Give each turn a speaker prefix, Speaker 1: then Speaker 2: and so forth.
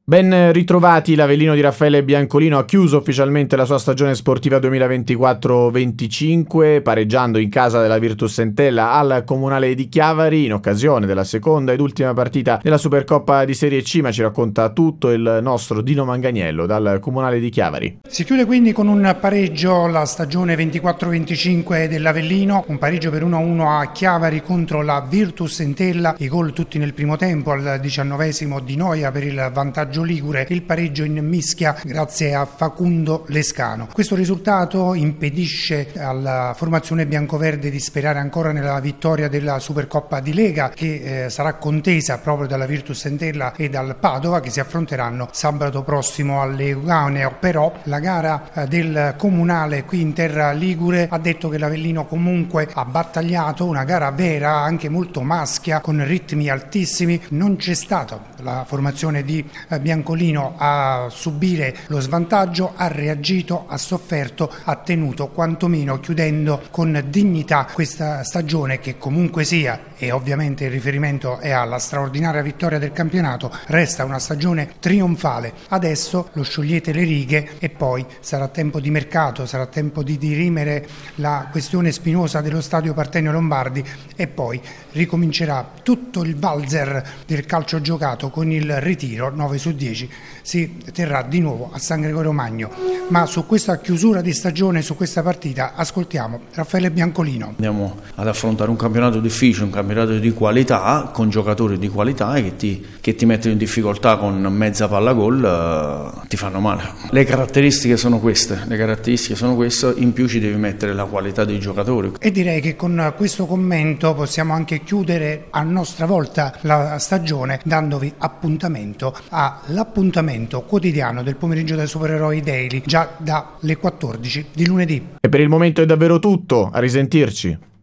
Speaker 1: Ben ritrovati, l'Avellino di Raffaele Biancolino ha chiuso ufficialmente la sua stagione sportiva 2024-25 pareggiando in casa della Virtus Entella al Comunale di Chiavari in occasione della seconda ed ultima partita della Supercoppa di Serie C, ma ci racconta tutto il nostro Dino Manganiello dal Comunale di Chiavari.
Speaker 2: Si chiude quindi con un pareggio la stagione 24-25 dell'Avellino, un pareggio per 1-1 a Chiavari contro la Virtus Entella, i gol tutti nel primo tempo, al 19esimo Di Noia per il vantaggio ligure, il pareggio in mischia grazie a Facundo Lescano. Questo risultato impedisce alla formazione biancoverde di sperare ancora nella vittoria della Supercoppa di Lega che sarà contesa proprio dalla Virtus Entella e dal Padova, che si affronteranno sabato prossimo all'Euganeo. Però la gara del Comunale qui in terra ligure ha detto che l'Avellino comunque ha battagliato, una gara vera, anche molto maschia, con ritmi altissimi. Non c'è stata la formazione di Biancolino a subire lo svantaggio, ha reagito, ha sofferto, ha tenuto quantomeno, chiudendo con dignità questa stagione che comunque sia, e ovviamente il riferimento è alla straordinaria vittoria del campionato, resta una stagione trionfale. Adesso lo sciogliete le righe e poi sarà tempo di mercato, sarà tempo di dirimere la questione spinosa dello stadio Partenio Lombardi e poi ricomincerà tutto il valzer del calcio giocato con il ritiro. 9 su 10 si terrà di nuovo a San Gregorio Magno. Ma su questa chiusura di stagione, su questa partita, ascoltiamo Raffaele Biancolino.
Speaker 3: Andiamo ad affrontare un campionato difficile, un campionato di qualità, con giocatori di qualità che ti mettono in difficoltà con mezza palla gol, ti fanno male. Le caratteristiche sono queste, in più ci devi mettere la qualità dei giocatori.
Speaker 2: E direi che con questo commento possiamo anche chiudere a nostra volta la stagione, dandovi appuntamento all'appuntamento quotidiano del pomeriggio del Supereroi Daily, già dalle 14 di lunedì.
Speaker 1: E per il momento è davvero tutto, a risentirci.